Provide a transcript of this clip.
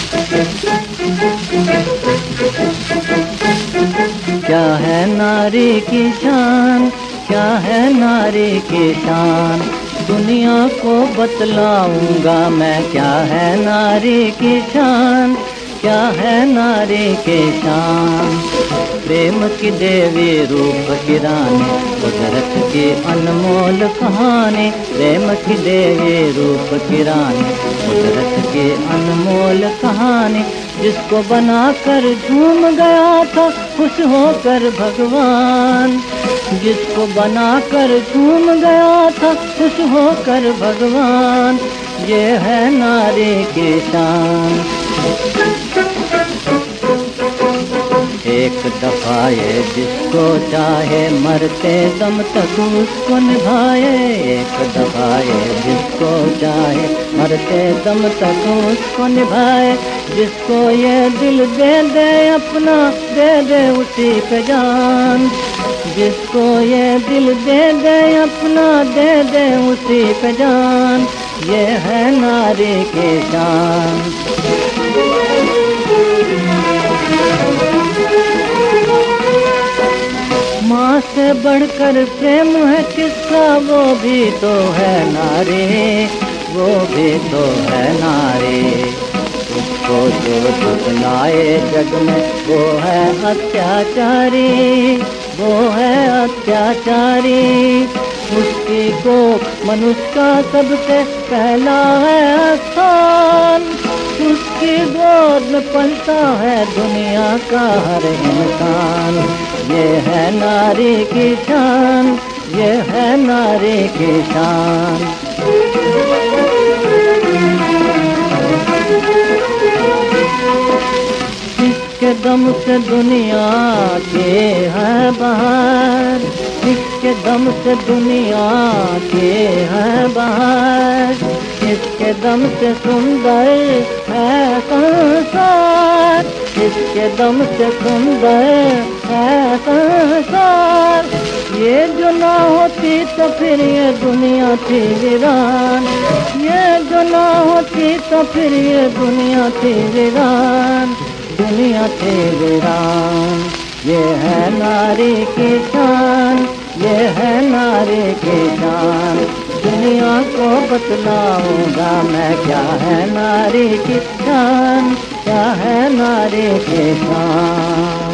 क्या है नारी की शान, क्या है नारी की शान, दुनिया को बतलाऊंगा मैं। क्या है नारी की शान, क्या है नारी की शान। प्रेम की देवी रूप की रानी, कुदरत की अनमोल कहानी। प्रेम की देवी रूप की रानी, कुदरत की अनमोल कहानी। जिसको बनाकर झूम गया था खुश होकर भगवान, जिसको बनाकर झूम गया था खुश होकर भगवान। ये है नारी की शान। एक दफा ये जिसको चाहे मरते दम तक उसको निभाए। एक दफा ये जिसको चाहे मरते दम तक उसको निभाए। जिसको ये दिल दे दे अपना, दे दे उसी पे जान। जिसको ये दिल दे दे अपना, दे दे उसी पे जान। ये है नारी की शान। माँ से बढ़कर प्रेम है किसका, वो भी तो है नारी, वो भी तो है नारी। उसको जो झुकलाए जग में वो है अत्याचारी, वो है अत्याचारी। उसकी को मनुष्य का सबसे पहला है स्थान। उसकी गोद में पलता है दुनिया का हर इंसान। ये है नारी की शान, ये है नारी की शान। इसके दम से दुनिया की है बहार, इसके दम से दुनिया की है बहार। इसके दम से सुंदर है संसार, इसके दम से सुंदर है संसार। ये जो ना होती तो फिर ये दुनिया थी वीरान, ये जो ना होती तो फिर ये दुनिया थी वीरान, दुनिया थी वीरान। ये है नारी की शान, ये है नारी की शान। दुनिया को बतलाऊंगा मैं क्या है नारी की शान, क्या है नारी की शान।